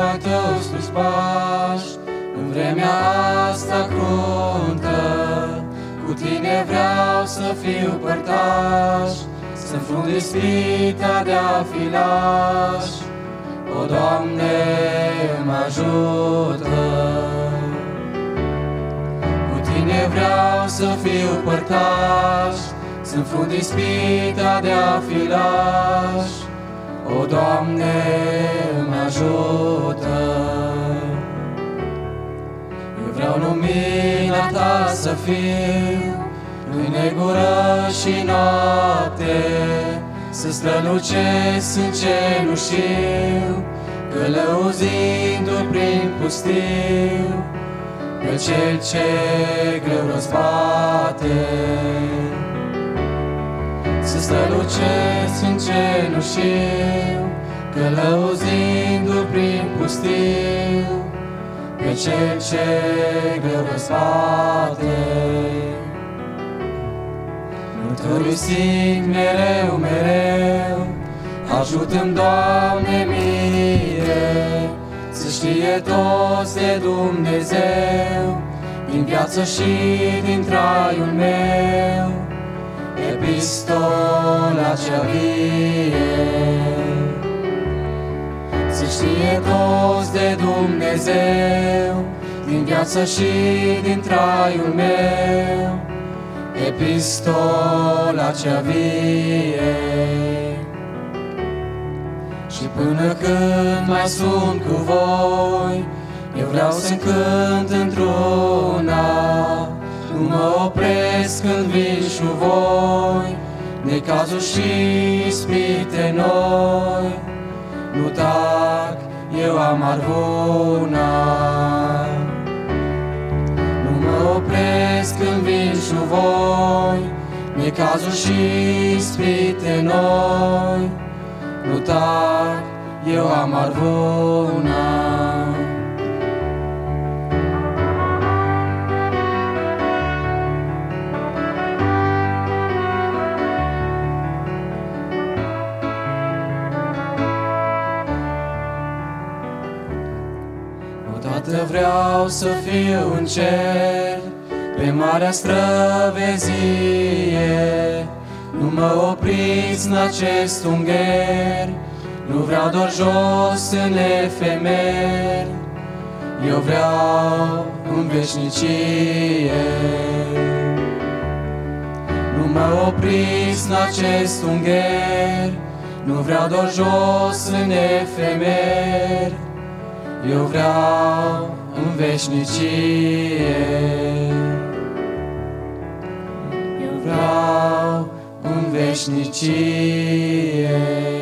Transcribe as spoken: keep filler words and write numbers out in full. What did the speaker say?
al tău sus Paști, în vremea asta cruntă. Cu tine vreau să fiu părtaș, să înfrunt ispita de-a fi laș. O, Doamne, mă ajută! Cu tine vreau să fiu părtaș, să înfrunt ispita de-a fi laș. O, Doamne, mă ajută! Eu vreau lumina Ta să fiu, pâine, gură și noapte, să strălucesc în cenușiu, călăuzindu-l prin pustiu, pe cel ce greu răzbate. Să strălucesc în cenușiu, călăuzindu-l prin pustiu, pe cel ce greu răzbate. Nu tărâsic mereu, mereu, ajută-mi, Doamne, mie, să știe toți de Dumnezeu, din viață și din traiul meu, epistola cea vie. Să știe toți de Dumnezeu, din viață și din traiul meu, epistola cea vie. Și până când mai sunt cu voi, eu vreau să cânt într-una, nu mă opresc când vin și voi, necazuri și ispite noi. Nu tac, eu am arvuna. Nu mă opresc când vin și voi, necazuri și ispite noi. Nu tac, eu am arvuna. Odată vreau să fiu în cer, pe marea străvezie. Nu mă opriți în acest ungher, nu vreau doar jos în efemer, eu vreau în veșnicie. Nu mă opriți în acest ungher, nu vreau doar jos în efemer, eu vreau în veșnicie. Eu vreau în veșnicie.